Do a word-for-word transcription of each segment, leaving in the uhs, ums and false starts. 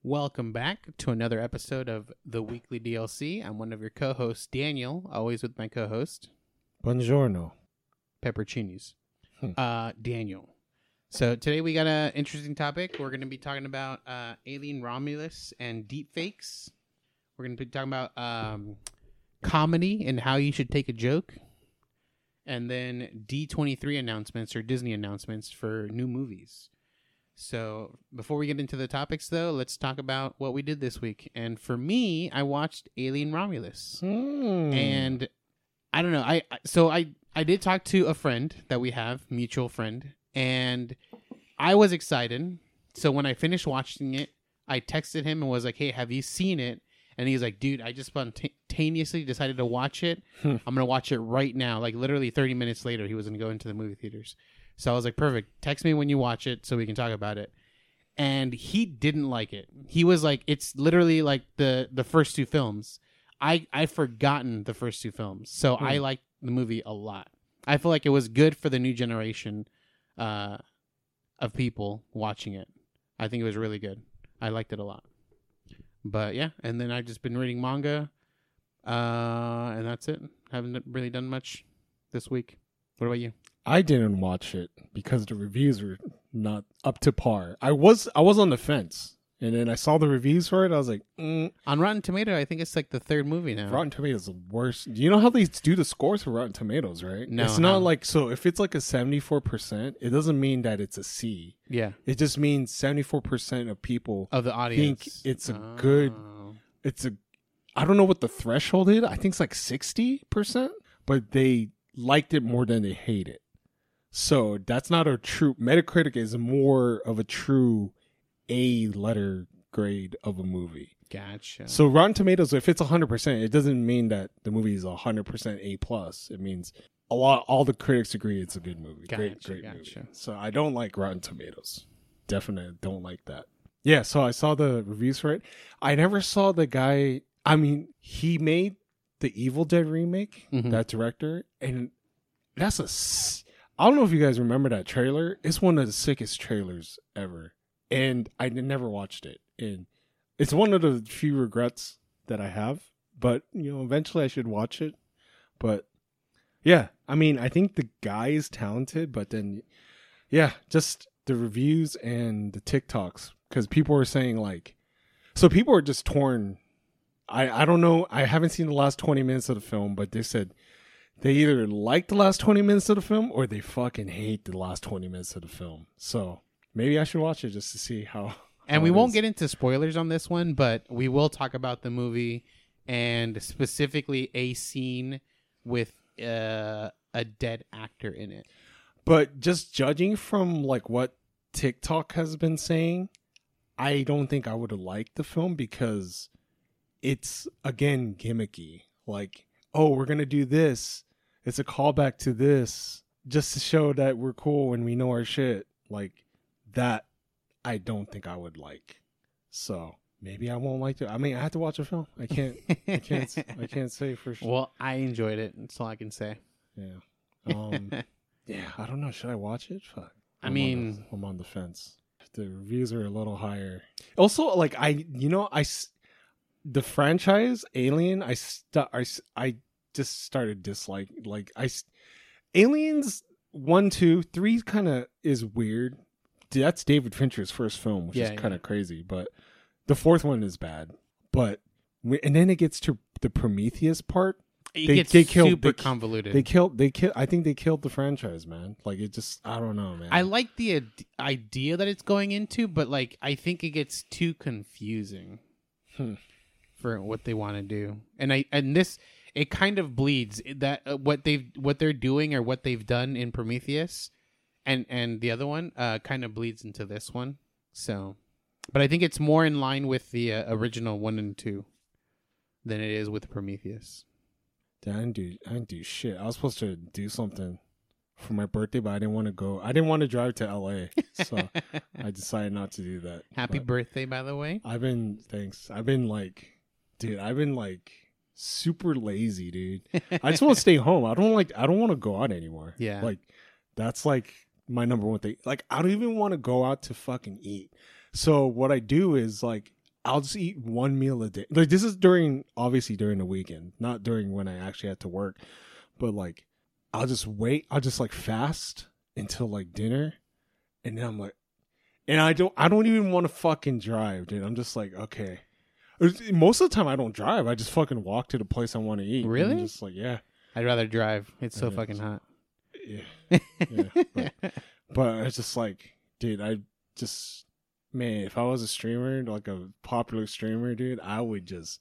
Welcome back to another episode of the Weekly D L C. I'm one of your co-hosts, Daniel, always with my co-host, Buongiorno. Pepperoncinis. Hmm. Uh, Daniel. So today we got an interesting topic. We're going to be talking about uh, Alien Romulus and deepfakes. We're going to be talking about um, comedy and how you should take a joke. And then D twenty-three announcements or Disney announcements for new movies. So before we get into the topics, though, let's talk about what we did this week. And for me, I watched Alien Romulus. Mm. And I don't know. I So I, I did talk to a friend that we have, mutual friend. And I was excited. So when I finished watching it, I texted him and was like, hey, have you seen it? And he's like, dude, I just spontaneously decided to watch it. Hmm. I'm going to watch it right now. Like literally thirty minutes later, he was going to go into the movie theaters. So I was like, perfect. Text me when you watch it so we can talk about it. And he didn't like it. He was like, it's literally like the, the first two films. I, I've forgotten the first two films. So Hmm. I liked the movie a lot. I feel like it was good for the new generation uh, of people watching it. I think it was really good. I liked it a lot. But yeah, and then I've just been reading manga. Uh, and that's it. Haven't really done much this week. What about you? I didn't watch it because the reviews were not up to par. I was I was on the fence, and then I saw the reviews for it. I was like, mm. On Rotten Tomato, I think it's like the third movie now. Rotten Tomatoes is the worst. Do you know how they do the scores for Rotten Tomatoes, right? No, it's not how? like, so if it's like a seventy-four percent, it doesn't mean that it's a C. Yeah, It just means seventy-four percent of people of the audience. think it's a good, Oh. it's a, I don't know what the threshold is. I think it's like sixty percent, but they liked it more than they hate it. So that's not a true, Metacritic is more of a true A letter grade of a movie. Gotcha. So Rotten Tomatoes, if it's one hundred percent, it doesn't mean that the movie is one hundred percent A plus. It means a lot, all the critics agree it's a good movie. great, Gotcha, great gotcha. movie. So I don't like Rotten Tomatoes. Definitely don't like that. Yeah, so I saw the reviews for it. I never saw the guy, I mean, he made the Evil Dead remake, Mhm. that director, and that's a, s- I don't know if you guys remember that trailer. It's one of the sickest trailers ever. And I n- never watched it. And it's one of the few regrets that I have. But, you know, eventually I should watch it. But, yeah, I mean, I think the guy is talented. But then, yeah, just the reviews and the TikToks. Because people are saying, like, so people are just torn. I, I don't know. I haven't seen the last twenty minutes of the film. But they said they either like the last twenty minutes of the film or they fucking hate the last twenty minutes of the film. So maybe I should watch it just to see how. And how we it won't is. get into spoilers on this one, but we will talk about the movie and specifically a scene with uh, a dead actor in it. But just judging from like what TikTok has been saying, I don't think I would have liked the film because it's, again, gimmicky. Like, oh, we're going to do this. It's a callback to this just to show that we're cool and we know our shit. Like, that I don't think I would like. So maybe I won't like it. I mean, I have to watch a film. I can't, I can't, I can't say for sure. Well, I enjoyed it. That's all I can say. Yeah. Um, yeah, I don't know. Should I watch it? Fuck. I I'm mean- on the, I'm on the fence. The reviews are a little higher. Also, like I, you know, I, s- the franchise Alien, I, st- I, s- I just started dislike. Like I, s- Aliens one, two, three kind of is weird. That's David Fincher's first film, which Yeah, is yeah. kind of crazy. But the fourth one is bad. But we- and then it gets to the Prometheus part. It They- gets they killed- super they- convoluted. They killed. They killed. I think they killed the franchise, man. Like it just. I don't know, man. I like the ad- idea that it's going into, but like I think it gets too confusing Hmm. for what they want to do. And I and this it kind of bleeds that uh, what they've what they're doing or what they've done in Prometheus and and the other one uh kind of bleeds into this one. So, but I think it's more in line with the uh, original one and two than it is with Prometheus. I didn't do. I didn't do shit. I was supposed to do something for my birthday, but I didn't want to go. I didn't want to drive to L A, so I decided not to do that. Happy But birthday, by the way. I've been. Thanks. I've been like, dude. I've been like super lazy, dude. I just want to stay home. I don't like. I don't want to go out anymore. Yeah. Like that's like my number one thing. Like I don't even want to go out to fucking eat. So what I do is like I'll just eat one meal a day. Like this is during obviously during the weekend, not during when I actually had to work. But like I'll just wait. I'll just like fast until like dinner, and then I'm like, and I don't I don't even want to fucking drive, dude. I'm just like, okay. Most of the time I don't drive. I just fucking walk to the place I want to eat. Really? I'm just like, yeah. I'd rather drive. It's so Yeah, fucking so- hot. Yeah. yeah. But, but it's just like, dude, I just, man, if I was a streamer, like a popular streamer, dude, I would just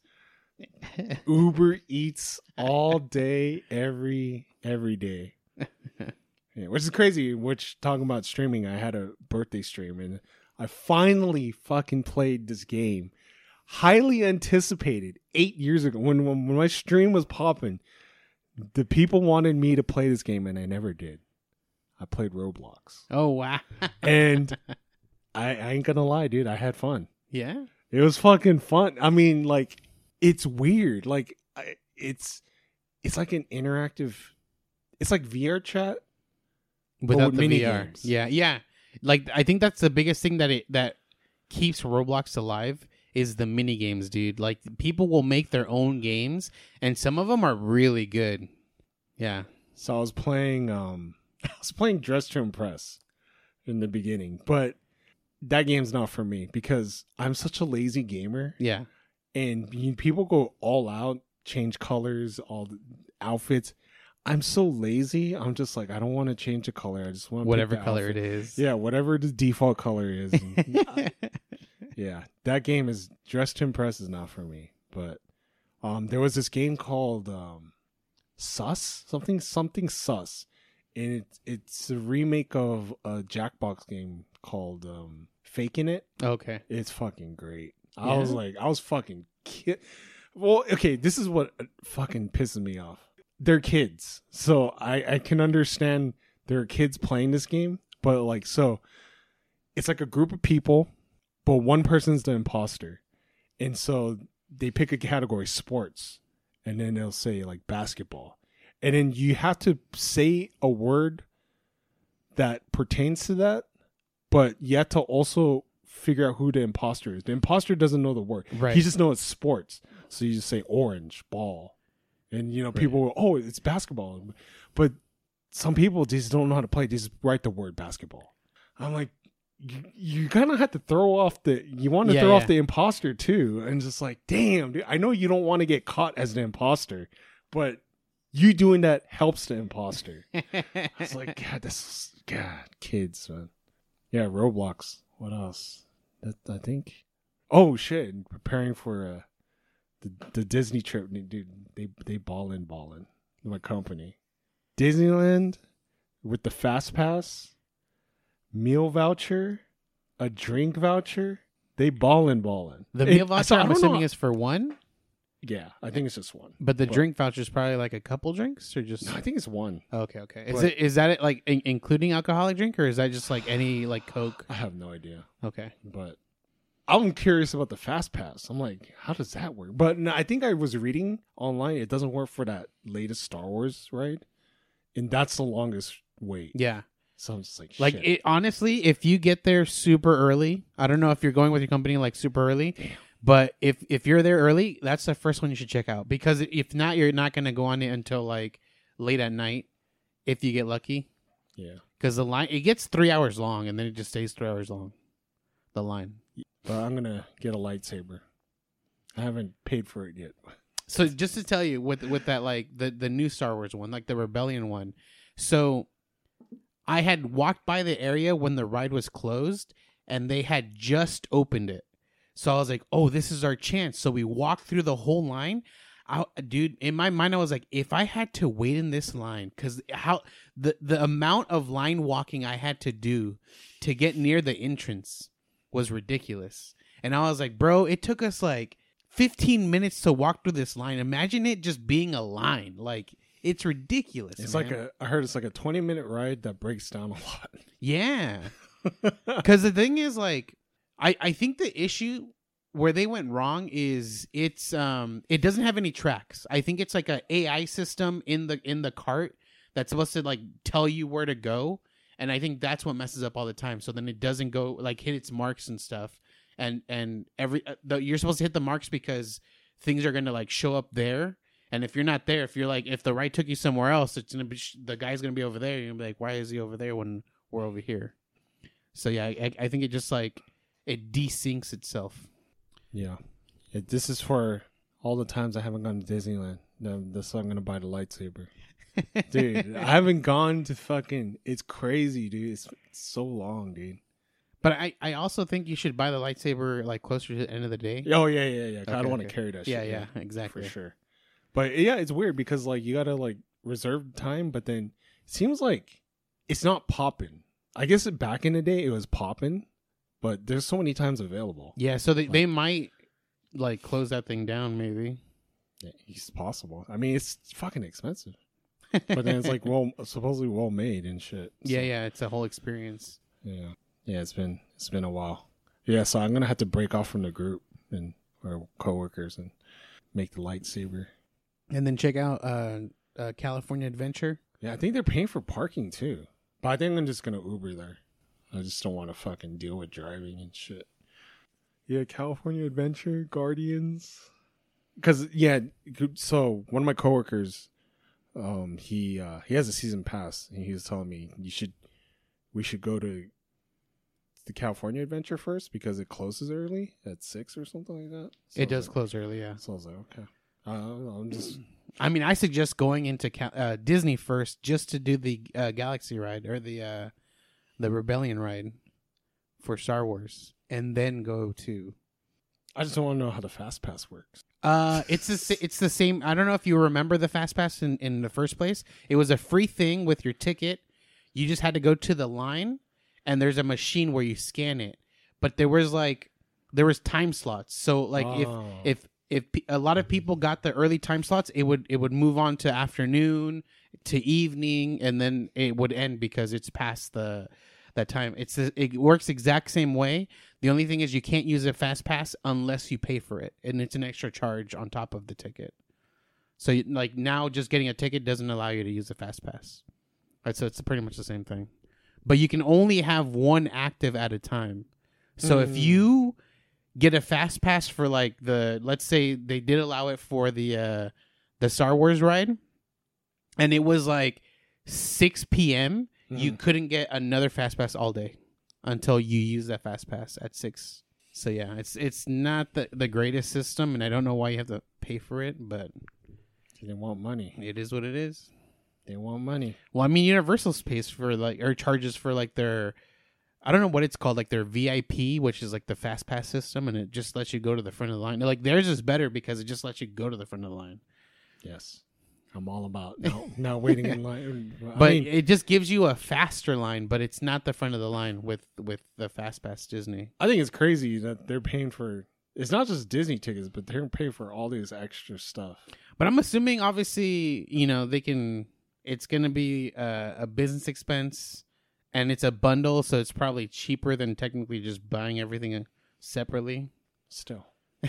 Uber Eats all day, every, every day. Yeah, which is crazy. Which, talking about streaming, I had a birthday stream and I finally fucking played this game. Highly anticipated eight years ago when, when, when my stream was popping. The people wanted me to play this game, and I never did. I played Roblox. Oh, wow. And I, I ain't gonna lie, dude. I had fun. Yeah? It was fucking fun. I mean, like, it's weird. Like, I, it's it's like an interactive. It's like V R chat Without with the mini V R. games. Yeah, yeah. Like, I think that's the biggest thing that it that keeps Roblox alive is the mini games, dude. Like, people will make their own games, and some of them are really good. Yeah. So I was playing. Um, I was playing Dress to Impress in the beginning, but that game's not for me because I'm such a lazy gamer. Yeah. And you, people go all out, change colors, all the outfits. I'm so lazy. I'm just like, I don't want to change the color. I just want Whatever color outfit. it is. Yeah, whatever the default color is. And I- yeah, that game is Dress to Impress is not for me. But um, there was this game called um, Sus, something something Sus, and it's it's a remake of a Jackbox game called um, Faking It. Okay. It's fucking great. I Yeah? was like, I was fucking ki- Well, okay, this is what fucking pisses me off. They're kids, so I I can understand there are kids playing this game, but like, so it's like a group of people, but one person's the imposter, and so they pick a category, sports, and then they'll say like basketball, and then you have to say a word that pertains to that, but you have to also figure out who the imposter is. The imposter doesn't know the word. Right. He just knows it's sports. So you just say orange, ball. And, you know, people will, oh, it's basketball. But some people just don't know how to play. They just write the word basketball. I'm like, you, you kind of have to throw off the, you want to Yeah, throw yeah. off the imposter too. And just like, damn, dude, I know you don't want to get caught as an imposter, but you doing that helps the imposter. I was like, God, this is, God, kids, man. Yeah, Roblox. What else? That I think. Oh shit! Preparing for uh, the the Disney trip, dude. They they ballin' ballin'. My company, Disneyland, with the fast pass, meal voucher, a drink voucher. They ballin' ballin'. The It- meal voucher, so I I'm don't assuming, know- is for one, Yeah, I think it's just one. but the But- drink voucher is probably like a couple drinks or just. No, I think it's one. Okay, okay. Is But- it is that it like in- including alcoholic drink or is that just like any like Coke? I have no idea. Okay. But I'm curious about the fast pass. I'm like, how does that work? But no, I think I was reading online. It doesn't work for that latest Star Wars ride, and that's the longest wait. Yeah. So I'm just like, Like shit. it, honestly, if you get there super early, I don't know if you're going with your company like super early, Damn. but if if you're there early, that's the first one you should check out because if not, you're not going to go on it until like late at night if you get lucky. Yeah, Because the line it gets three hours long and then it just stays three hours long. The line. but I'm gonna get a lightsaber. I haven't paid for it yet. So just to tell you with with that like the the new Star Wars one, like the Rebellion one. So I had walked by the area when the ride was closed and they had just opened it. So I was like, "Oh, this is our chance." So we walked through the whole line. I, dude, in my mind I was like, if I had to wait in this line cuz how the the amount of line walking I had to do to get near the entrance was ridiculous. And I was like, "Bro, it took us like fifteen minutes to walk through this line. Imagine it just being a line. Like, it's ridiculous. It's man. like a. I heard it's like a twenty minute ride that breaks down a lot. Yeah. Because the thing is, like, I, I think the issue where they went wrong is it's um it doesn't have any tracks. I think it's like a AI system in the in the cart that's supposed to like tell you where to go. And I think that's what messes up all the time. So then it doesn't go like hit its marks and stuff. and and every uh, the, you're supposed to hit the marks because things are gonna like show up there. And if you're not there, if you're like, if the ride took you somewhere else, it's gonna be the guy's gonna be over there. You're gonna be like, why is he over there when we're over here? So yeah, I, I think it just like it desyncs itself. Yeah, it, this is for all the times I haven't gone to Disneyland. No, that's why I'm gonna buy the lightsaber, dude. I haven't gone to fucking. It's crazy, dude. It's, it's so long, dude. But I, I also think you should buy the lightsaber like closer to the end of the day. Oh yeah, yeah, yeah. Okay, I don't want to okay. carry that. Yeah, shit, yeah, yeah, exactly for sure. But yeah, it's weird because like you gotta like reserve time, but then it seems like it's not popping. I guess back in the day it was popping, but there's so many times available. Yeah, so they like, they might like close that thing down, maybe. Yeah, it's possible. I mean, it's fucking expensive, but then it's like well, supposedly well made and shit. So. Yeah, yeah, it's a whole experience. Yeah, yeah, it's been it's been a while. Yeah, so I'm gonna have to break off from the group and our coworkers and make the lightsaber. And then check out uh, uh, California Adventure. Yeah, I think they're paying for parking too. But I think I'm just going to Uber there. I just don't want to fucking deal with driving and shit. Yeah, California Adventure, Guardians. Because, yeah, so one of my coworkers, um, he uh, he has a season pass. And he was telling me, you should, we should go to the California Adventure first because it closes early at six or something like that. So it does like, close early, yeah. So I was like, okay. Uh, I'm just. I mean, I suggest going into uh, Disney first just to do the uh, Galaxy ride or the uh, the Rebellion ride for Star Wars, and then go to. I just don't want to know how the Fast Pass works. Uh, it's the it's the same. I don't know if you remember the Fast Pass in, in the first place. It was a free thing with your ticket. You just had to go to the line, and there's a machine where you scan it. But there was like there was time slots. So like Oh. if if if pe- a lot of people got the early time slots, it would it would move on to afternoon to evening, and then it would end because it's past the that time. It's it works exact same way. The only thing is you can't use a fast pass unless you pay for it, and it's an extra charge on top of the ticket. So you- like now, just getting a ticket doesn't allow you to use a fast pass. Right, so it's pretty much the same thing, but you can only have one active at a time. So Mm. if you get a fast pass for like the, let's say they did allow it for the uh, the Star Wars ride, and it was like six p.m. Mm. You couldn't get another fast pass all day until you use that fast pass at six. So yeah, it's it's not the the greatest system, and I don't know why you have to pay for it, but They want money. it is what it is. They want money. Well, I mean, Universal pays for like or charges for like their, I don't know what it's called, like their V I P, which is like the fast pass system, and it just lets you go to the front of the line. Like theirs is better because it just lets you go to the front of the line. Yes. I'm all about no, not waiting in line. I But mean, it just gives you a faster line, but it's not the front of the line with with the fast pass Disney. I think it's crazy that they're paying for. It's not just Disney tickets, but they're paying for all this extra stuff. But I'm assuming, obviously, you know, they can. It's going to be a, a business expense, and it's a bundle, so it's probably cheaper than technically just buying everything separately. Still,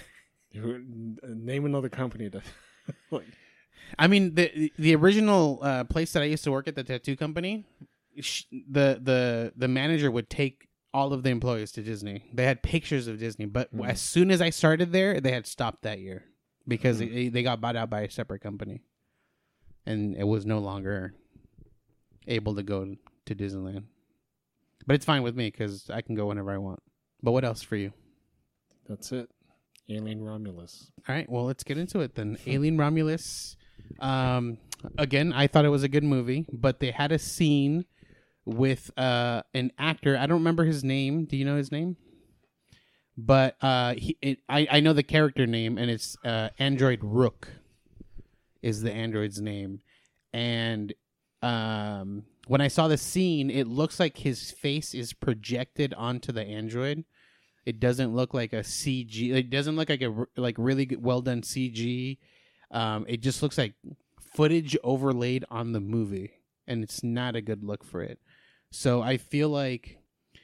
name another company that. like, I mean, the the original uh, place that I used to work at, the tattoo company, sh- the the the manager would take all of the employees to Disney. They had pictures of Disney, but Mm. as soon as I started there, they had stopped that year because Mm. they, they got bought out by a separate company, and it was no longer able to go to Disneyland. But it's fine with me because I can go whenever I want. But what else for you? that's it. Alien Romulus. All right, well, let's get into it then. Alien Romulus. Um, again, I thought it was a good movie, but they had a scene with uh, an actor. I don't remember his name. Do you know his name? But uh, he, it, I, I know the character name, and it's uh, Android Rook is the android's name. And um, when I saw the scene, it looks like his face is projected onto the android. It doesn't look like a C G. It doesn't look like a like really good, well done C G. Um, it just looks like footage overlaid on the movie, and it's not a good look for it. So I feel like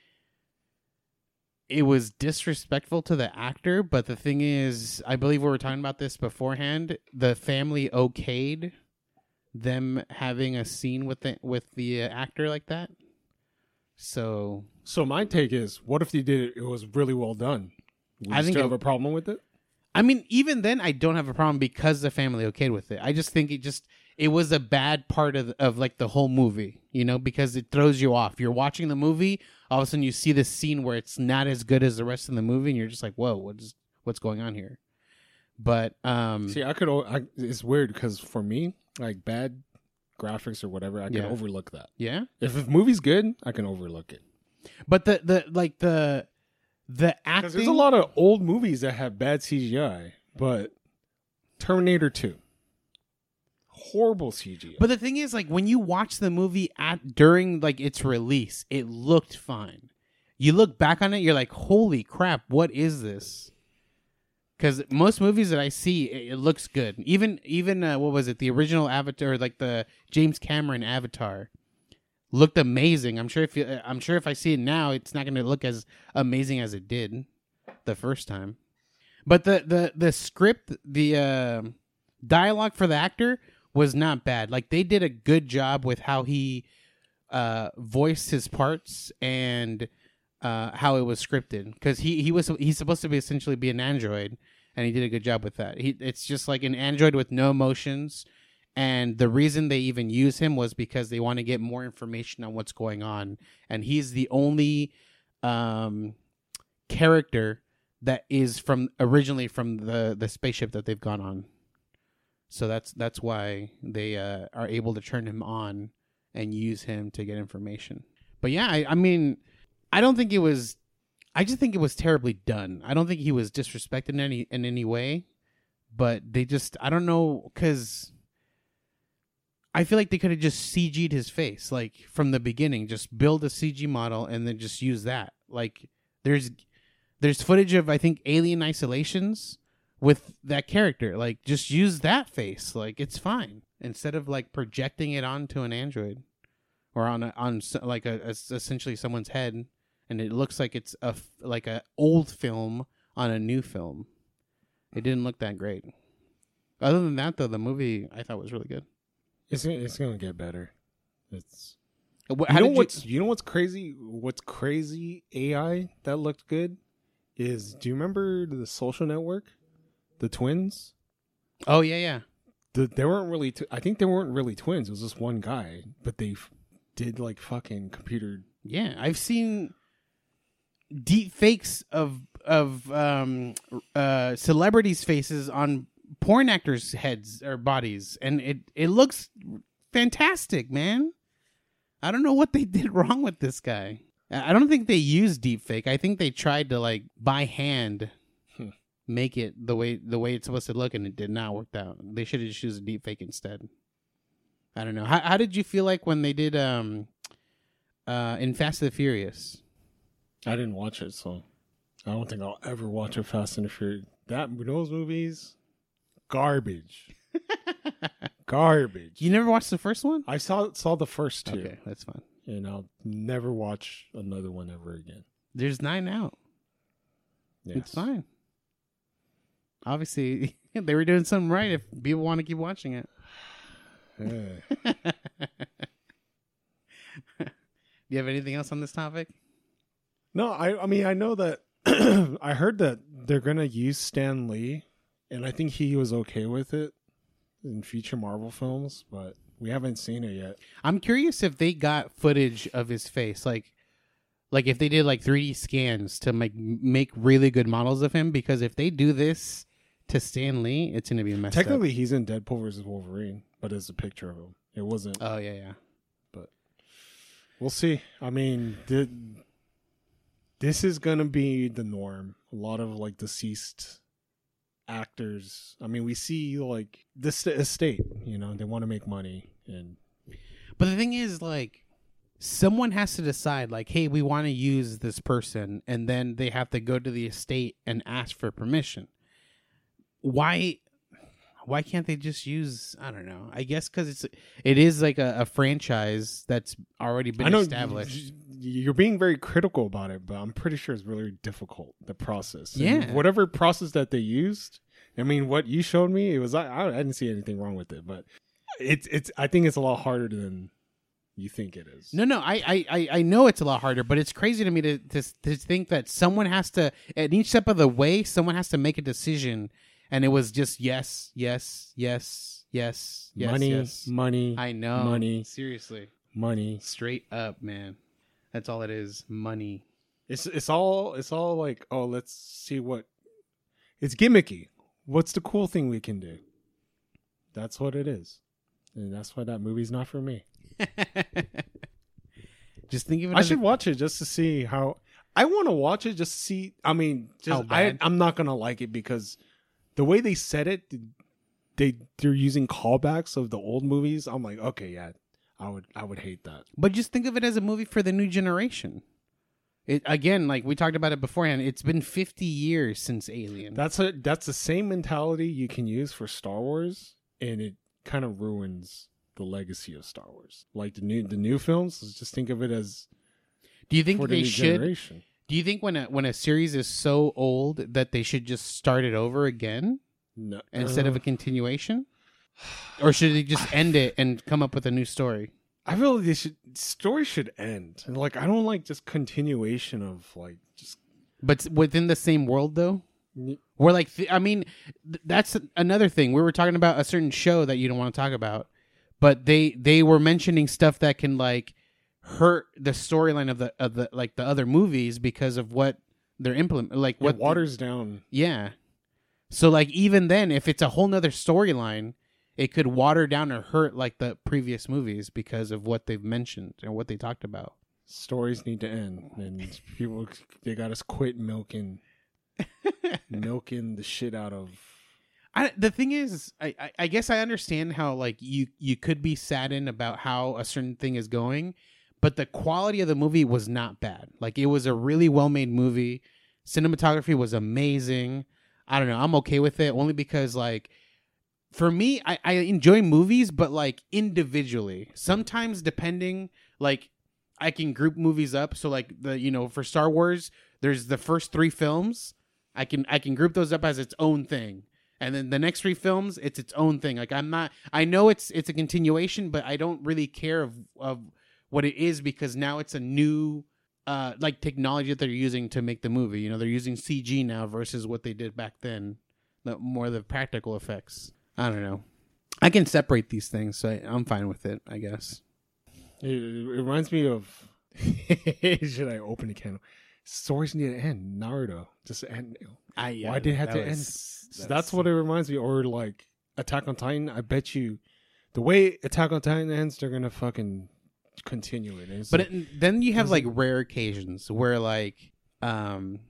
it was disrespectful to the actor. But the thing is, I believe we were talking about this beforehand. The family okayed them having a scene with the with the uh, actor like that. So So my take is, what if they did it? It was really well done. Would I you think still it- have a problem with it? I mean, even then, I don't have a problem because the family okayed with it. I just think it just it was a bad part of of like the whole movie, you know, because it throws you off. You're watching the movie, all of a sudden you see this scene where it's not as good as the rest of the movie, and you're just like, "Whoa, what's what's going on here?" But um, See, I could. o- I, it's weird because for me, like bad graphics or whatever, I can Yeah. overlook that. yeah. If the movie's good, I can overlook it. But the the like the the Because acting. there's a lot of old movies that have bad C G I, but Terminator two, horrible C G I. But the thing is, like, when you watch the movie at during like its release, it looked fine. You look back on it, you're like, "Holy crap, what is this?" Because most movies that I see, it, it looks good. Even even uh, what was it? The original Avatar, like the James Cameron Avatar, looked amazing. I'm sure if you, I'm sure if I see it now, it's not going to look as amazing as it did the first time. But the the the script, the uh, dialogue for the actor was not bad. Like they did a good job with how he uh, voiced his parts and uh, how it was scripted. Because he he was he's supposed to be essentially be an android, and he did a good job with that. He it's just like an android with no emotions. And the reason they even use him was because they want to get more information on what's going on. And he's the only um, character that is from originally from the, the spaceship that they've gone on. So that's that's why they uh, are able to turn him on and use him to get information. But yeah, I, I mean, I don't think it was. I just think it was terribly done. I don't think he was disrespected in any in any way. But they just, I don't know, because I feel like they could have just C G'd his face, like from the beginning. Just build a C G model and then just use that. Like there's there's footage of I think Alien Isolations with that character. Like just use that face. Like it's fine instead of like projecting it onto an android or on a, on s- like a, a essentially someone's head, and it looks like it's a f- like a old film on a new film. It didn't look that great. Other than that, though, the movie I thought was really good. It's it's gonna get better. It's What, you how know did what's you... know what's crazy? What's crazy A I that looked good is, do you remember the Social Network, the twins? Oh yeah, yeah. The, they weren't really. T- I think they weren't really twins. It was just one guy, but they f- did like fucking computer. Yeah, I've seen deep fakes of of um, uh, celebrities' faces on porn actors' heads or bodies, and it it looks fantastic, man. I don't know what they did wrong with this guy. I I don't think they used deep fake. I think they tried to like by hand Hmm. make it the way the way it's supposed to look, and it did not work out. They should have just used a deep fake instead. I don't know. How how did you feel like when they did um uh in Fast and the Furious? I didn't watch it, so I don't think I'll ever watch a Fast and the Furious. That those movies, garbage, garbage. You never watched the first one? I saw saw the first two, Okay, that's fine. and I'll never watch another one ever again. There's nine out. Yes. It's fine. Obviously, they were doing something right if people want to keep watching it. Yeah. Do you have anything else on this topic? No, I I mean I know that I heard that they're gonna use Stan Lee, and I think he was okay with it in future Marvel films, but we haven't seen it yet. I'm curious if they got footage of his face, like, like if they did like three D scans to make make really good models of him. Because if they do this to Stan Lee, it's gonna be messed Technically, he's in Deadpool versus Wolverine, but it's a picture of him. It wasn't. up. Oh yeah, yeah. But we'll see. I mean, th- this is gonna be the norm. A lot of like deceased actors. I mean, we see like this estate. You know, they want to make money, and But the thing is, like, someone has to decide, like, hey, we want to use this person, and then they have to go to the estate and ask for permission. Why? Why can't they just use? I don't know. I guess because it's it is like a, a franchise that's already been I know established. you're being very critical about it, but I'm pretty sure it's really difficult, the process. And Yeah. whatever process that they used, I mean, what you showed me, it was I, I didn't see anything wrong with it, but it's it's I think it's a lot harder than you think it is. No, no, I, I, I- I know it's a lot harder, but it's crazy to me to, to to think that someone has to, at each step of the way, someone has to make a decision, and it was just yes, yes, yes, yes, yes, money, yes. money. I know, money. Seriously, money. straight up, man. That's all it is, money. It's it's all it's all like, oh, let's see what. It's gimmicky. What's the cool thing we can do? That's what it is, and that's why that movie's not for me. Just think of it. I as should a- watch it just to see how. I want to watch it just to see. I mean, How just I, bad? I'm not gonna like it because the way they said it, they they're using callbacks of the old movies. I'm like, okay, yeah, I would I would hate that. But just think of it as a movie for the new generation. It again, like we talked about it beforehand. It's been fifty years since Alien. That's a that's the same mentality you can use for Star Wars, and it kind of ruins the legacy of Star Wars. Like the new the new films, just think of it as Do you think for the they new should? generation. Do you think when a when a series is so old that they should just start it over again No, instead uh, of a continuation, or should they just end it and come up with a new story? I feel like they should story should end. And like I don't like just continuation of like just But s- within the same world, though, N- we're like, th- I mean, th- that's another thing. We were talking about a certain show that you don't want to talk about, but they they were mentioning stuff that can like hurt the storyline of the of the like the other movies because of what they're implement like what what waters down. yeah. So like even then, if it's a whole nother storyline, it could water down or hurt like the previous movies because of what they've mentioned and what they talked about. Stories need to end, and people they got us quit milking, milking the shit out of. I, the thing is, I, I, I guess I understand how like you, you could be saddened about how a certain thing is going, but the quality of the movie was not bad. Like it was a really well made movie. Cinematography was amazing. I don't know. I'm okay with it only because like for me, I, I enjoy movies, but like individually. Sometimes depending, like I can group movies up. So like the you know for Star Wars, there's the first three films. I can I can group those up as its own thing. And then the next three films, it's its own thing. Like I'm not, I know it's it's a continuation, but I don't really care of of what it is because now it's a new, uh, like technology that they're using to make the movie. You know, they're using C G now versus what they did back then, the more the practical effects. I don't know. I can separate these things, so I, I'm fine with it. I guess. It, it reminds me of. Should I open a can? Stories need to end. Naruto just end. I, yeah, Why did it have that to was- end? So that's what it reminds me. Or like Attack on Titan. I bet you, the way Attack on Titan ends, they're gonna fucking continue it. And it's But like- it, then you have doesn't- like rare occasions where like, um,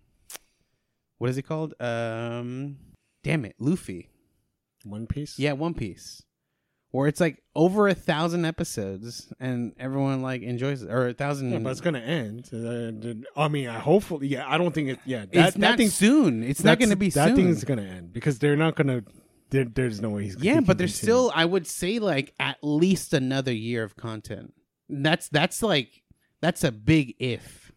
what is it called? Um, damn it, Luffy. One Piece. Yeah, One Piece, where it's like over a thousand episodes and everyone like enjoys it, or a thousand. Yeah, but it's gonna end. Uh, I mean, I hopefully. Yeah, I don't think it. Yeah, that, it's that not thing's soon. It's not that's- going to be that soon. thing's gonna end because they're not gonna. There, there's no way he's. yeah, he but can there's continue. still, I would say, like at least another year of content. That's that's like that's a big if.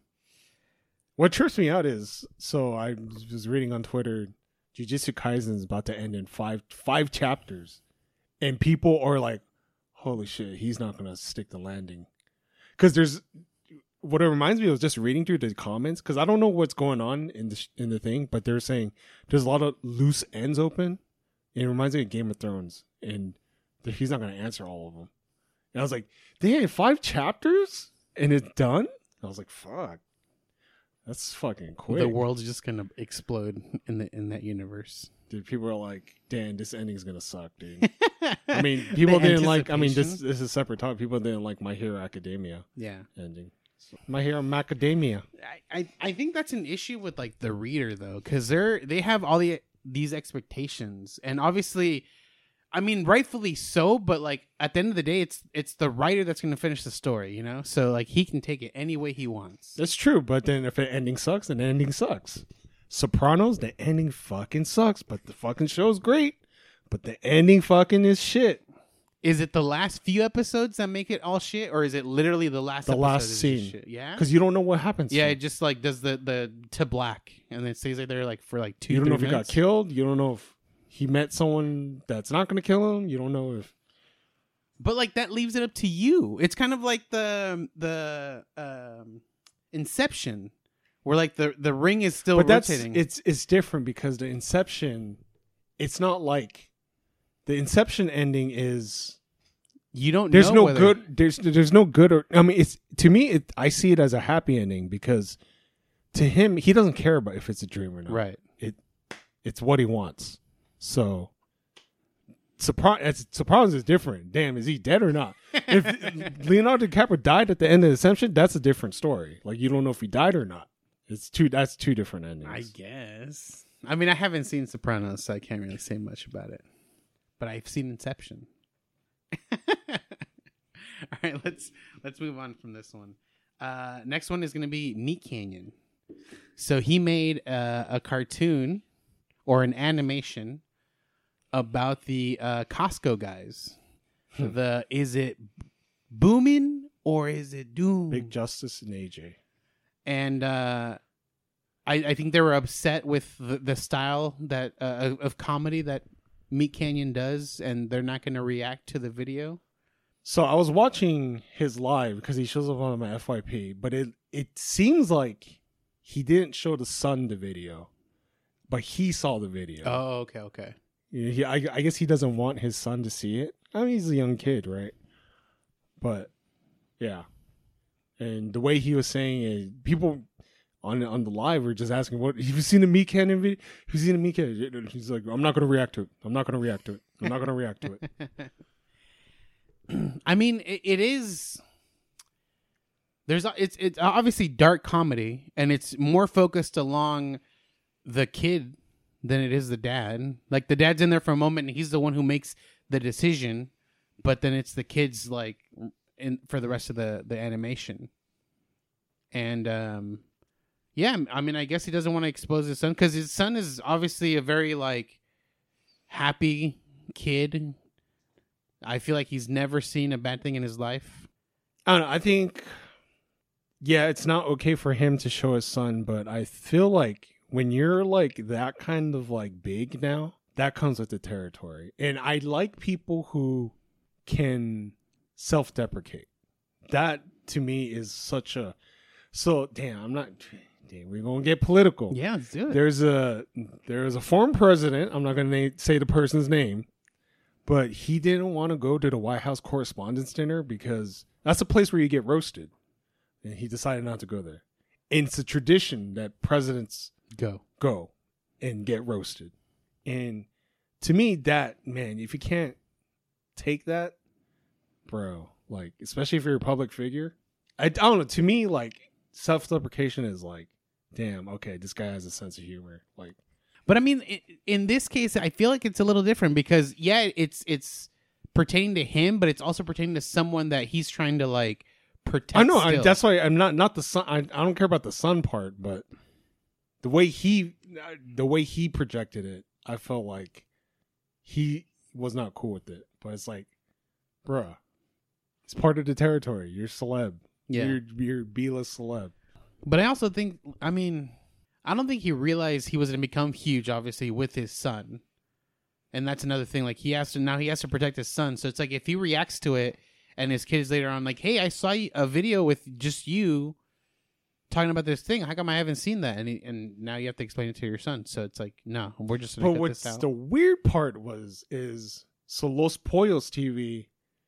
What trips me out is so I was reading on Twitter, Jujutsu Kaisen is about to end in five five chapters, and people are like, "Holy shit, he's not gonna stick the landing," because there's what it reminds me of just reading through the comments because I don't know what's going on in the sh- in the thing, but they're saying there's a lot of loose ends open. And it reminds me of Game of Thrones, and th- he's not gonna answer all of them. And I was like, "Damn, five chapters and it's done." I was like, "Fuck." That's fucking quick. The world's just gonna explode in the in that universe. Dude, people are like, "Damn, this ending's gonna suck, dude." I mean, people The didn't like. I mean, this anticipation. this is a separate topic. People didn't like My Hero Academia Yeah, ending. So, My Hero Macadamia. I, I I think that's an issue with like the reader though, because they're they have all the these expectations, and obviously, I mean, rightfully so. But like at the end of the day, it's it's the writer that's gonna finish the story, you know. So like he can take it any way he wants. That's true, but then if the ending sucks, then the ending sucks. Sopranos, the ending fucking sucks, but the fucking show's great. But the ending fucking is shit. Is it the last few episodes that make it all shit, or is it literally the last The episode last is just scene. shit? Yeah, Because you don't know what happens. yeah, to it him. just like does the the to black, and then it stays like there like for like two. You don't know if three he got minutes. killed. You don't know if he met someone that's not going to kill him. You don't know if But like that leaves it up to you. It's kind of like the the um, Inception, where like the, the ring is still but rotating. That's, it's it's different because the Inception, it's not like the Inception ending is you don't. There's know no whether... good. There's there's no good or I mean it's to me it I see it as a happy ending because to him he doesn't care about if it's a dream or not. Right. It it's what he wants. So. Surprise! Surprise is different. Damn, is he dead or not? If Leonardo DiCaprio died at the end of Inception, that's a different story. Like you don't know if he died or not. It's two. That's two different endings. I guess. I mean, I haven't seen Sopranos, so I can't really say much about it. But I've seen Inception. All right, let's let's move on from this one. Uh, next one is going to be Meat Canyon. So he made uh, a cartoon or an animation about the uh, Costco guys. Hmm. The is it booming or is it doom? Big Justice and A J. And uh, I, I think they were upset with the, the style that uh, of, of comedy that Meat Canyon does, and they're not going to react to the video. So I was watching his live because he shows up on my F Y P, but it it seems like he didn't show the son the video, but he saw the video. Oh, okay, okay. Yeah, he, I, I guess he doesn't want his son to see it. I mean, he's a young kid, right? But yeah, and the way he was saying it, people on on the live were just asking, "What? Have you seen the Meat Canyon video? Have you seen the Meat Canyon?" He's like, "I'm not going to react to it. I'm not going to react to it. I'm not going to react to it." I mean, it, it is. There's it's it's obviously dark comedy, and it's more focused along the kid than it is the dad. Like the dad's in there for a moment and he's the one who makes the decision, but then it's the kids like in for the rest of the, the animation. And um yeah, I mean I guess he doesn't want to expose his son because his son is obviously a very like happy kid. I feel like he's never seen a bad thing in his life. I don't know, I think yeah, it's not okay for him to show his son, but I feel like when you're like that kind of like big now, that comes with the territory. And I like people who can self-deprecate. That to me is such a so damn. I'm not. Damn, we're gonna get political. Yeah, let's do it. There's a there is a former president. I'm not gonna na- say the person's name, but he didn't want to go to the White House Correspondents' Dinner because that's a place where you get roasted, and he decided not to go there. And it's a tradition that presidents Go. Go and get roasted. And to me, that, man, if you can't take that, bro, like, especially if you're a public figure, I, I don't know. To me, like, self-deprecation is like, damn, okay, this guy has a sense of humor. Like, but I mean, in this case, I feel like it's a little different because, yeah, it's it's pertaining to him, but it's also pertaining to someone that he's trying to, like, protect. I know. I, still. that's why I'm not, not the son. I, I don't care about the son part, but the way he, the way he projected it, I felt like he was not cool with it. But it's like, bruh, it's part of the territory. You're celeb. Yeah. You're, you're B-list celeb. But I also think, I mean, I don't think he realized he was going to become huge, obviously, with his son. And that's another thing. Like, he has to, now he has to protect his son. So it's like, if he reacts to it and his kids later on, like, hey, I saw a video with just you talking about this thing. How come I haven't seen that? And he, and now you have to explain it to your son. So it's like, no, we're just going to But cut what's this out. the weird part was, is, so Los Pollos T V,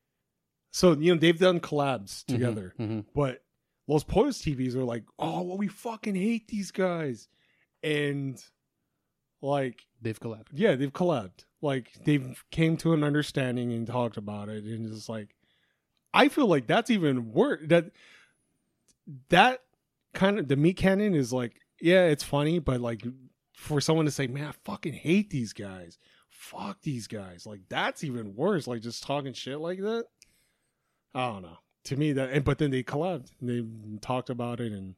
so, you know, they've done collabs together, mm-hmm. but Los Pollos T Vs are like, oh, well, we fucking hate these guys. And, like... They've collabed. Yeah, they've collabed. Like, they've came to an understanding and talked about it. And just like, I feel like that's even worse. That, that kind of, the Meat Canyon is like, yeah, it's funny, but like, for someone to say, man, I fucking hate these guys. Fuck these guys. Like, that's even worse. Like, just talking shit like that. I don't know. To me, that, and, but then they collabed and they talked about it, and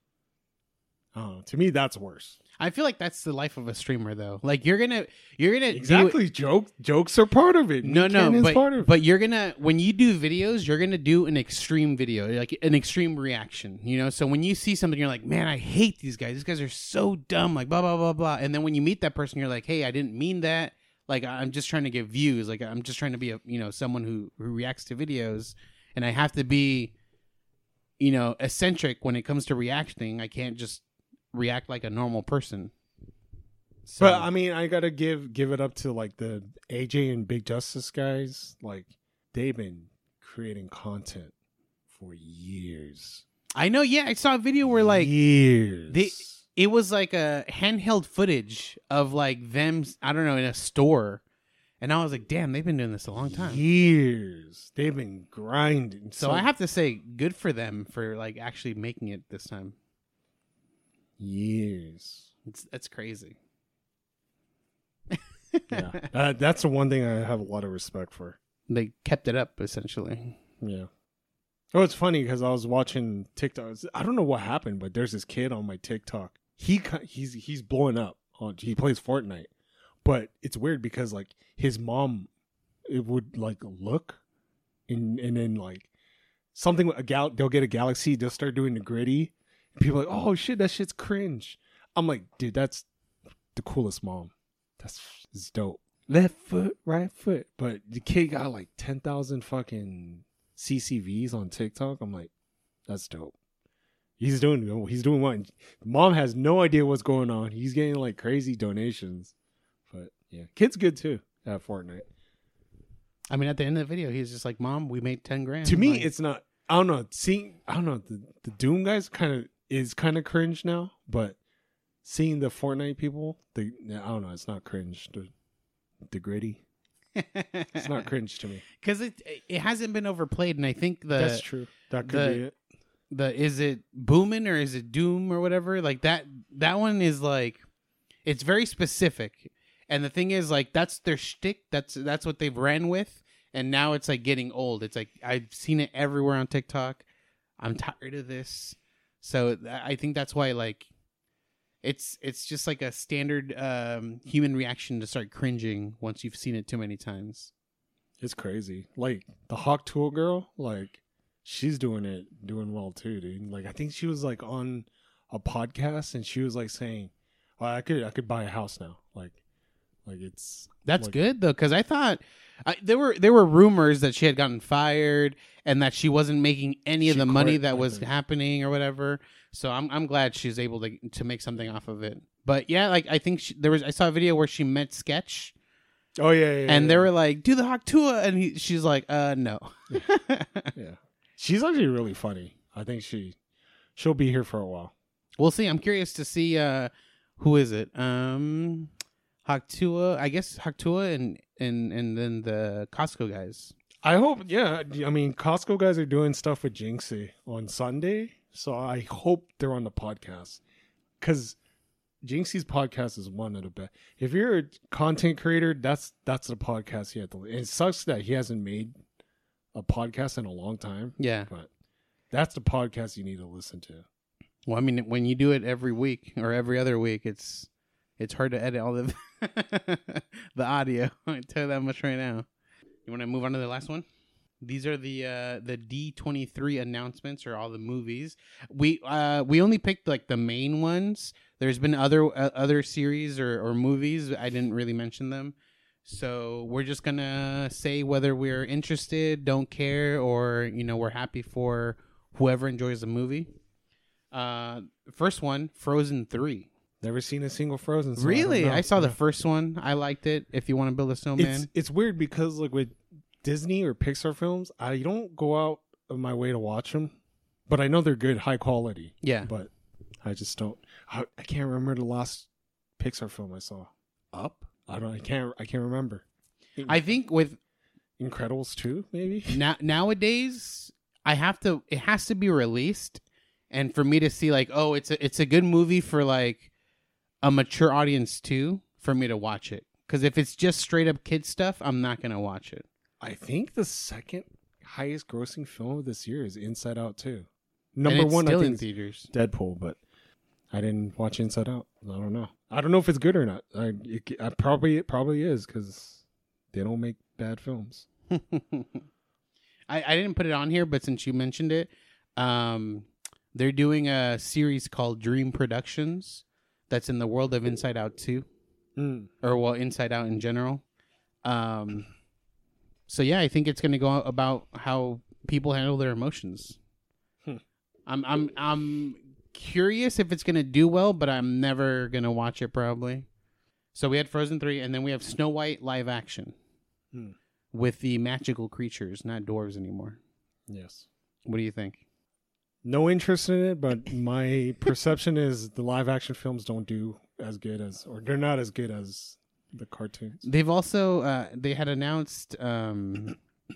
I don't know. To me, that's worse. I feel like that's the life of a streamer, though. Like, you're gonna, you're gonna Exactly. do, Joke, jokes are part of it. no, Meat no, Canyon's but part of it. but you're gonna, when you do videos, you're gonna do an extreme video, like an extreme reaction. You know, so when you see something, you're like, man, I hate these guys. These guys are so dumb. Like blah blah blah blah. And then when you meet that person, you're like, hey, I didn't mean that. Like I'm just trying to get views. Like I'm just trying to be a you know someone who who reacts to videos, and I have to be, you know, eccentric when it comes to reacting. I can't just react like a normal person. So, But I mean, I gotta give give it up to like the A J and Big Justice guys. Like they've been creating content for years. I know. Yeah, I saw a video where like years. they it was like a handheld footage of like them. I don't know, in a store, and I was like, damn, they've been doing this a long time. Years. They've been grinding. So I have to say, good for them for like actually making it this time. Years. It's that's crazy. Yeah, uh, that's the one thing I have a lot of respect for. They kept it up essentially. Yeah. Oh, it's funny because I was watching TikTok. I don't know what happened, but there's this kid on my TikTok. He he's he's blowing up. On, he plays Fortnite, but it's weird because like his mom, it would like look, and and then like something a gal they'll get a galaxy. They'll start doing the gritty. And people are like, oh shit, that shit's cringe. I'm like, dude, that's the coolest mom. That's it's dope. Left foot, right foot. But the kid got like ten thousand fucking C C Vs on TikTok. I'm like, that's dope. He's doing he's doing one. Mom has no idea what's going on. He's getting like crazy donations. But yeah, kid's good too at Fortnite. I mean, at the end of the video, he's just like, "Mom, we made ten grand." To me, like, it's not. I don't know. Seeing, I don't know. The, the Doom guys kind of is kind of cringe now, but seeing the Fortnite people, the I don't know. It's not cringe. The, the gritty. It's not cringe to me because it it hasn't been overplayed, and I think the that's true. That could the, be it. The is it Boomin' or is it Doom or whatever? Like that that one is like it's very specific, and the thing is like that's their shtick. That's that's what they've ran with, and now it's like getting old. It's like I've seen it everywhere on TikTok. I'm tired of this, so I think that's why like it's it's just like a standard um, human reaction to start cringing once you've seen it too many times. It's crazy. Like the Hawk Tool girl, like she's doing it, doing well too, dude. Like I think she was like on a podcast and she was like saying, well, I could I could buy a house now. Like like it's That's like, good though, because I thought I, there were there were rumors that she had gotten fired and that she wasn't making any of She the money quit, that I was think. happening or whatever. So I'm I'm glad she's able to to make something off of it. But yeah, like I think she, there was I saw a video where she met Sketch. Oh yeah, yeah, yeah and yeah. they were like, "Do the Haktua," and he, she's like, "Uh, no." Yeah, she's actually really funny. I think she she'll be here for a while. We'll see. I'm curious to see uh, who is it. Um, Haktua, I guess Haktua, and and and then the Costco guys. I hope. Yeah, I mean, Costco guys are doing stuff with Jinxie on Sunday, so I hope they're on the podcast because Jinxie's podcast is one of the best. If you're a content creator, that's that's the podcast you have to. And it sucks that he hasn't made a podcast in a long time. Yeah. But that's the podcast you need to listen to. Well, I mean, when you do it every week or every other week, it's it's hard to edit all the the audio. I tell you that much right now. You want to move on to the last one? These are the uh, the D twenty-three announcements, or all the movies. We uh, we only picked like the main ones. There's been other uh, other series or, or movies. I didn't really mention them. So we're just gonna say whether we're interested, don't care, or you know we're happy for whoever enjoys the movie. Uh, first one, Frozen three. Never seen a single Frozen. So Really? I, don't know. I saw the Yeah. first one. I liked it. If you want to build a snowman, It's it's weird because like with Disney or Pixar films, I don't go out of my way to watch them, but I know they're good, high quality. yeah. But I just don't. I, I can't remember the last Pixar film I saw. Up? I don't. I can't. I can't remember. I think with Incredibles two, maybe. now nowadays, I have to. It has to be released, and for me to see like, oh, it's a it's a good movie for like a mature audience too. For me to watch it, because if it's just straight up kid stuff, I'm not gonna watch it. I think the second highest grossing film of this year is Inside Out two. And Number it's one, still I in think, is theaters. Deadpool, but I didn't watch Inside Out. I don't know. I don't know if it's good or not. I, it, I probably it probably is because they don't make bad films. I, I didn't put it on here, but since you mentioned it, um, they're doing a series called Dream Productions that's in the world of Inside Out two, Mm. or well, Inside Out in general. Um, so yeah, I think it's going to go about how people handle their emotions. Hmm. I'm I'm I'm curious if it's going to do well, but I'm never going to watch it probably. So we had Frozen three, and then we have Snow White live action Hmm. with the magical creatures, not dwarves anymore. Yes. What do you think? No interest in it, but my perception is the live action films don't do as good as, or they're not as good as the cartoons. They've also uh, they had announced um,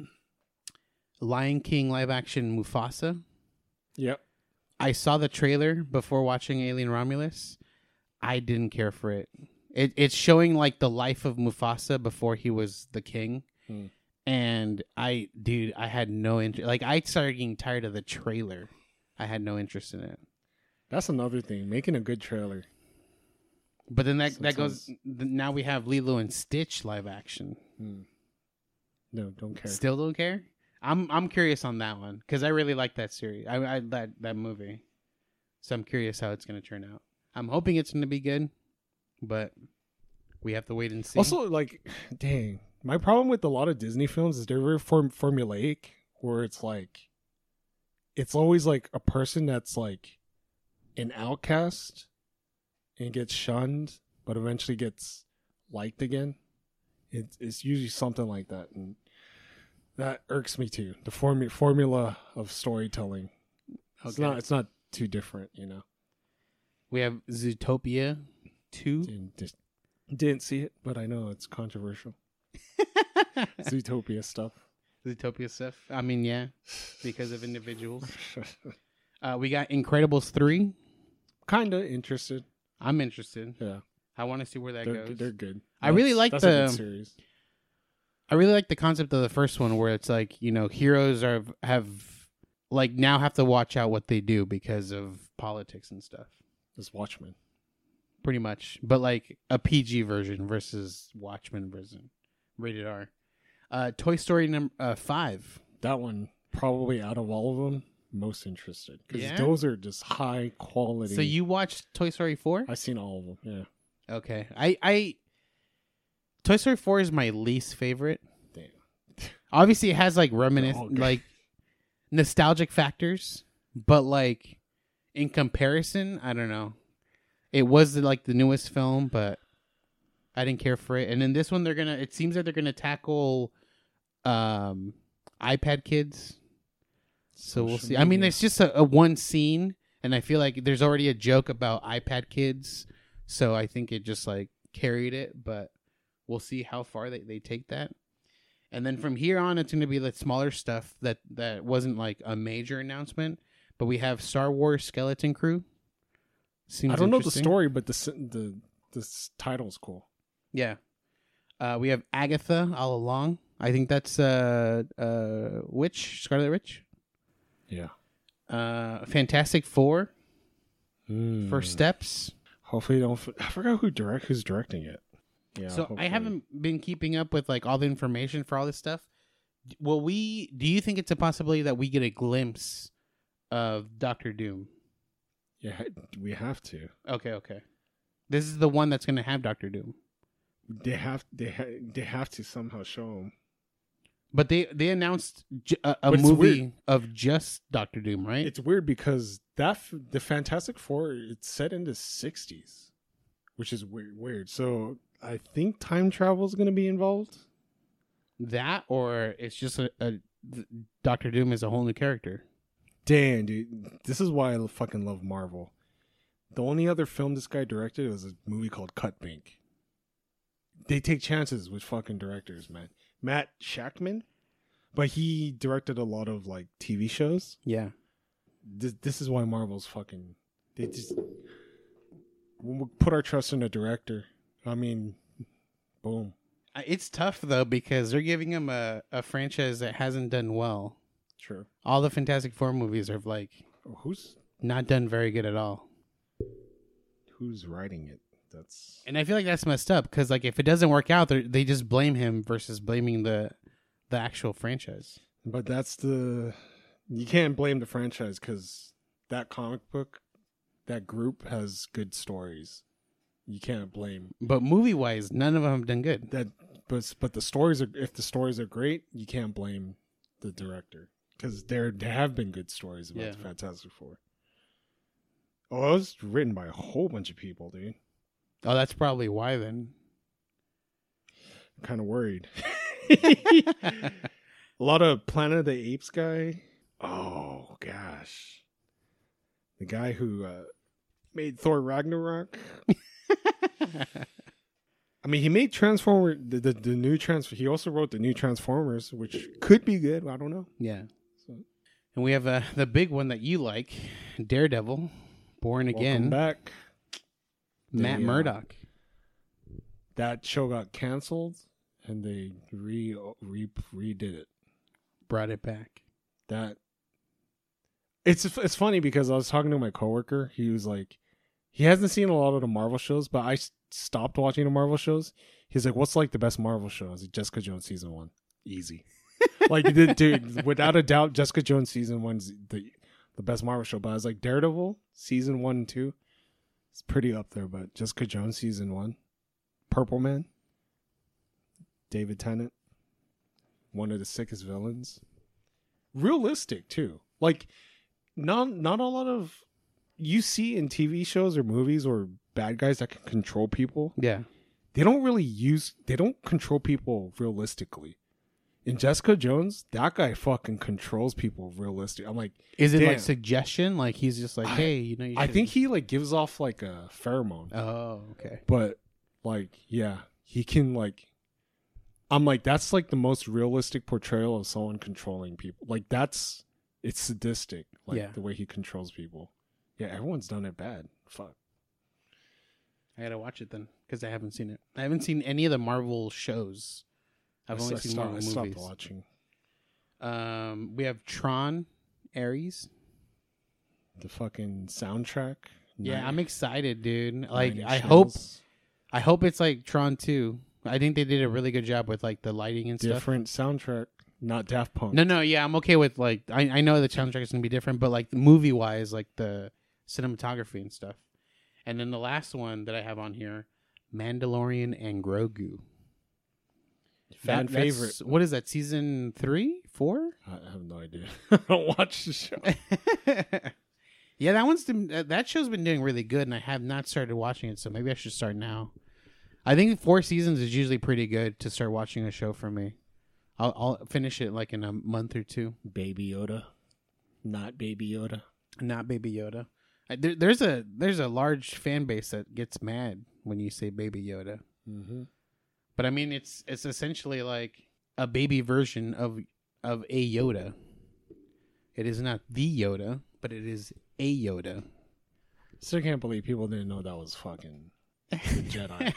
Lion King live action Mufasa. Yep. I saw the trailer before watching Alien Romulus. I didn't care for it. It it's showing like the life of Mufasa before he was the king. Hmm. And I, dude, I had no interest. Like, I started getting tired of the trailer. I had no interest in it. That's another thing. Making a good trailer. But then that, that Sometimes- goes. Now we have Lilo and Stitch live action. Hmm. No, don't care. Still don't care. I'm I'm curious on that one because I really like that series. I, I that that movie. So I'm curious how it's going to turn out. I'm hoping it's going to be good, but we have to wait and see. Also, like, dang, my problem with a lot of Disney films is they're very form- formulaic, where it's like, it's always like a person that's like an outcast and gets shunned, but eventually gets liked again. It, it's usually something like that, and that irks me too. The formu- formula of storytelling. It's Okay. not. It's not too different, you know. We have Zootopia two. Didn't, just, didn't see it, but I know it's controversial. Zootopia stuff. Zootopia stuff. I mean, yeah, because of individuals. Uh, we got Incredibles three. Kinda interested. I'm interested. Yeah, I want to see where that they're, goes. they're good. I really That's- like that's a good the- series. I really like the concept of the first one where it's like, you know, heroes are have like now have to watch out what they do because of politics and stuff. This Watchmen. Pretty much. But like a P G version versus Watchmen version. Rated R. Uh, Toy Story number uh, five. That one probably out of all of them most interested because Yeah? those are just high quality. So you watched Toy Story four? I've seen all of them. Yeah. Okay. I, I Toy Story four is my least favorite. Damn. Obviously it has like reminisce Dog. like nostalgic factors, but like in comparison, I don't know. It was like the newest film, but I didn't care for it. And in this one they're gonna it seems that they're gonna tackle um iPad kids. So we'll Social see. I mean, media. it's just a, a one scene, and I feel like there's already a joke about iPad kids, so I think it just like carried it. But we'll see how far they, they take that. And then from here on, it's going to be the smaller stuff that that wasn't like a major announcement. But we have Star Wars Skeleton Crew. Seems I don't know the interesting. story, but the s- the the title's cool. Yeah. Uh, we have Agatha all along. I think that's uh uh Witch Scarlet Witch. Yeah. Uh, Fantastic Four. Mm. First Steps. Hopefully, don't. F- I forgot who direct who's directing it. Yeah. So hopefully. I haven't been keeping up with like all the information for all this stuff. D- Will we? Do you think it's a possibility that we get a glimpse of Doctor Doom? Yeah, we have to. Okay, okay. This is the one that's going to have Doctor Doom. They have. They ha- They have to somehow show him. But they they announced j- a, a But it's movie weird. of just Doctor Doom, right? It's weird because that f- the Fantastic Four it's set in the sixties, which is weird. Weird. So I think time travel is going to be involved. that, or it's just a, a th- Doctor Doom is a whole new character. Damn, dude, this is why I fucking love Marvel. The only other film this guy directed was a movie called Cut Bank. They take chances with fucking directors, man. Matt Shackman, but he directed a lot of like T V shows. Yeah. This this is why Marvel's fucking. They just we put our trust in a director. I mean, boom. I- It's tough though because they're giving him a, a franchise that hasn't done well. True. All the Fantastic Four movies are like Who's not done very good at all. who's writing it? That's And I feel like that's messed up because, like, if it doesn't work out, they're- they just blame him versus blaming the the actual franchise. but that's the you can't blame the franchise because that comic book, that group has good stories. You can't blame But movie wise, none of them have done good. that. but but the stories are if the stories are great, you can't blame the director because there there have been good stories about Yeah. the Fantastic Four. Oh, it was written by a whole bunch of people, dude. Oh, that's probably why then. I'm kind of worried. A lot of Planet of the Apes guy. Oh gosh, the guy who uh, made Thor Ragnarok. I mean, he made Transformer the, the the new Transformer. He also wrote the new Transformers, which could be good. I don't know. Yeah. So, And we have uh, the big one that you like, Daredevil, Born Again, welcome back. Matt They, uh, Murdock. That show got canceled, and they re re redid it. Brought it back. That it's it's funny because I was talking to my coworker. He was like, he hasn't seen a lot of the Marvel shows, but I s- stopped watching the Marvel shows. He's like, "What's like the best Marvel show?" I was like, Jessica Jones season one, easy. Like, dude, dude, without a doubt, Jessica Jones season one's the the best Marvel show. But I was like, Daredevil season one and two, it's pretty up there. But Jessica Jones season one, Purple Man, David Tennant, one of the sickest villains. Realistic too. Like, not not a lot of you see in T V shows or movies or bad guys that can control people. Yeah. They don't really use. They don't control people realistically. In Jessica Jones, that guy fucking controls people realistic. I'm like, Is it damn. like suggestion? Like he's just like, I- hey, you know, you I should- think he like gives off like a pheromone. Oh, okay. But like, yeah, he can like. I'm like, that's like the most realistic portrayal of someone controlling people. Like that's it's sadistic. Like Yeah. the way he controls people. Yeah, everyone's done it bad. Fuck. I gotta watch it then because I haven't seen it. I haven't seen any of the Marvel shows. I've I only s- I seen stopped, Marvel I stopped movies. watching Um, we have Tron, Ares. the fucking soundtrack. Yeah, Nine- I'm excited, dude. Like, Nine I Inch hope, Nails. I hope it's like Tron two. I think they did a really good job with like the lighting and stuff. different soundtrack, not Daft Punk. No, no, yeah, I'm okay with like I, I know the soundtrack is gonna be different, but like movie wise, like the cinematography and stuff. And then the last one that I have on here, Mandalorian and Grogu. Fan That- that's- favorite. What is that? Season three, four? I have no idea. I don't watch the show. Yeah, that one's been, uh, that show's been doing really good, and I have not started watching it, so maybe I should start now. I think four seasons is usually pretty good to start watching a show for me. I'll, I'll finish it like in a month or two. Baby Yoda, not Baby Yoda. Not Baby Yoda. I, there, there's a there's a large fan base that gets mad when you say Baby Yoda, Mm-hmm. but I mean it's it's essentially like a baby version of of a Yoda. It is not the Yoda, but it is a Yoda. Still can't believe people didn't know that was fucking the Jedi.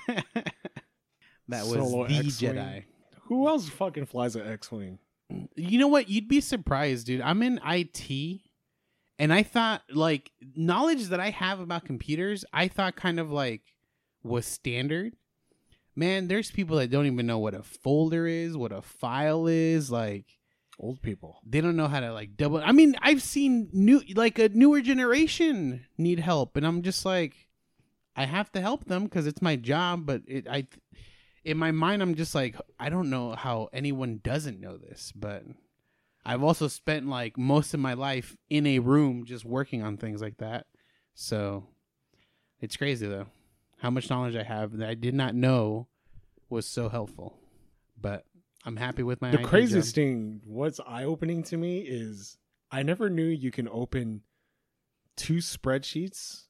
That was Solo the X-Wing. Jedi. Who else fucking flies an X-wing? You know what? You'd be surprised, dude. I'm in I T, and I thought like knowledge that I have about computers, I thought kind of like was standard. Man, there's people that don't even know what a folder is, what a file is. Like Old people. they don't know how to like double. I mean, I've seen new like a newer generation need help, and I'm just like, I have to help them because it's my job. But it, I, in my mind, I'm just like, I don't know how anyone doesn't know this, but I've also spent like most of my life in a room just working on things like that. So it's crazy though, how much knowledge I have that I did not know was so helpful. But I'm happy with my The I T craziest job. thing, what's eye-opening to me is I never knew you can open two spreadsheets,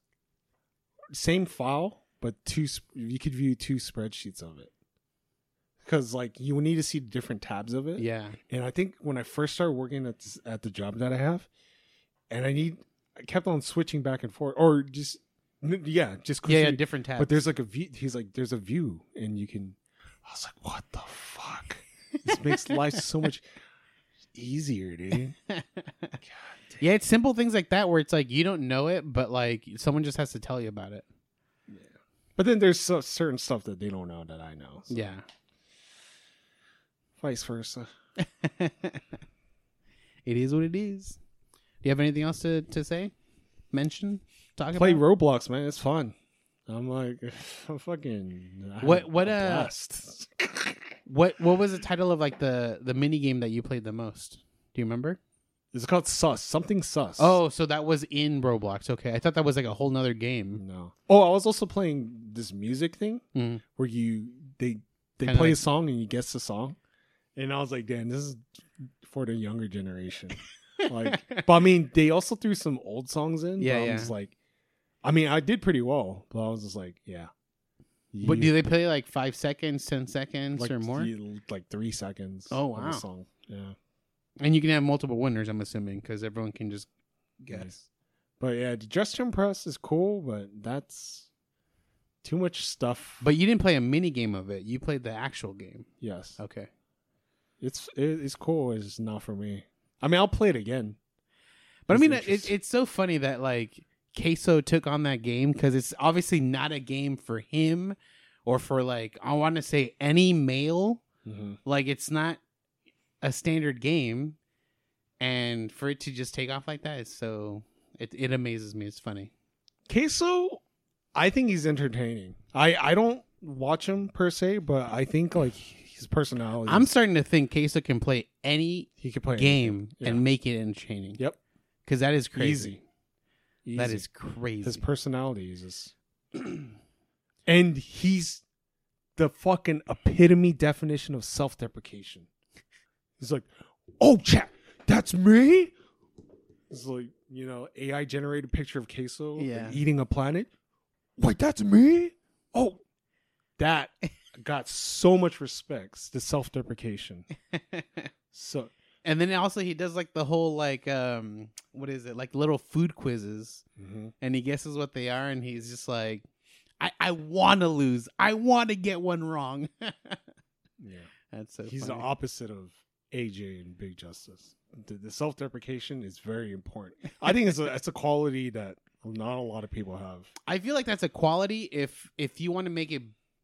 same file, but two. sp- You could view two spreadsheets of it because, like, you need to see different tabs of it. Yeah. And I think when I first started working at this, at the job that I have, and I need, I kept on switching back and forth, or just n- yeah, just 'cause Yeah, yeah, you- different tabs. But there's like a view. He's like, there's a view, and you can. I was like, what the fuck? This makes life so much easier, dude. Yeah, it's simple things like that where it's like you don't know it, but like someone just has to tell you about it. But then there's so, certain stuff that they don't know that I know. So Yeah. vice versa. It is what it is. Do you have anything else to, to say? Mention? Talk Play about? Roblox, man. It's fun. I'm like, I'm fucking. I What- had what, a uh, blast. What What was the title of like the the mini game that you played the most? Do you remember? It's called Sus. Something Sus. Oh, so that was in Roblox. Okay, I thought that was like a whole nother game. No. Oh, I was also playing this music thing Mm. where you they they Kinda play like- a song and you guess the song, and I was like, damn, this is for the younger generation. Like, but I mean, they also threw some old songs in. Yeah, but I yeah. was like, I mean, I did pretty well, but I was just like, yeah. But You- do they play like five seconds, ten seconds, like, or more? you- like three seconds. Oh, of a wow. song. Yeah. And you can have multiple winners, I'm assuming, because everyone can just guess. Nice. But yeah, the Dress to Impress is cool, but that's too much stuff. But you didn't play a mini game of it. You played the actual game. yes, Okay. it's it, it's cool. It's just not for me. I mean, I'll play it again. But I It's mean, it, interesting. it's so funny that like Queso took on that game because it's obviously not a game for him or for like, I want to say any male. Mm-hmm. Like it's not a standard game. And for it to just take off like that is so, it, it amazes me. It's funny. Queso, I think he's entertaining. I I don't watch him per se, but I think like his personality. I'm starting to think Queso can play any he could play game anything. Yeah. and make it entertaining. Yep. Because that is crazy. Easy. That Easy. is crazy. His personality is just, and he's the fucking epitome definition of self-deprecation. He's like, "Oh, chat, that's me." It's like, you know, A I generated picture of Queso Yeah. eating a planet. Wait, that's me? Oh, that got so much respect. The self-deprecation. So And then also he does like the whole like um what is it like little food quizzes mhm. and he guesses what they are and he's just like I I want to lose I want to get one wrong. yeah, That's so he's funny. the opposite of A J and Big Justice. The, the self-deprecation is very important. I think it's a it's a quality that not a lot of people have. I feel like that's a quality if if you want to make it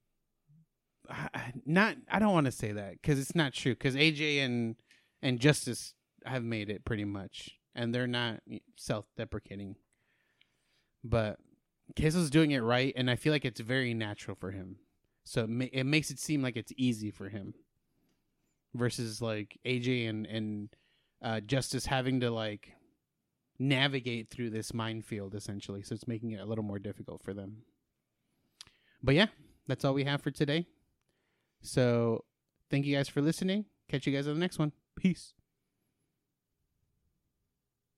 not I don't want to say that cuz it's not true cuz A J and and Justice have made it pretty much and they're not self-deprecating. But Queso's doing it right and I feel like it's very natural for him. So it, ma- it makes it seem like it's easy for him. Versus like A J and and uh, Justice having to like navigate through this minefield essentially. So it's making it a little more difficult for them. But yeah, that's all we have for today. So thank you guys for listening. Catch you guys on the next one. Peace.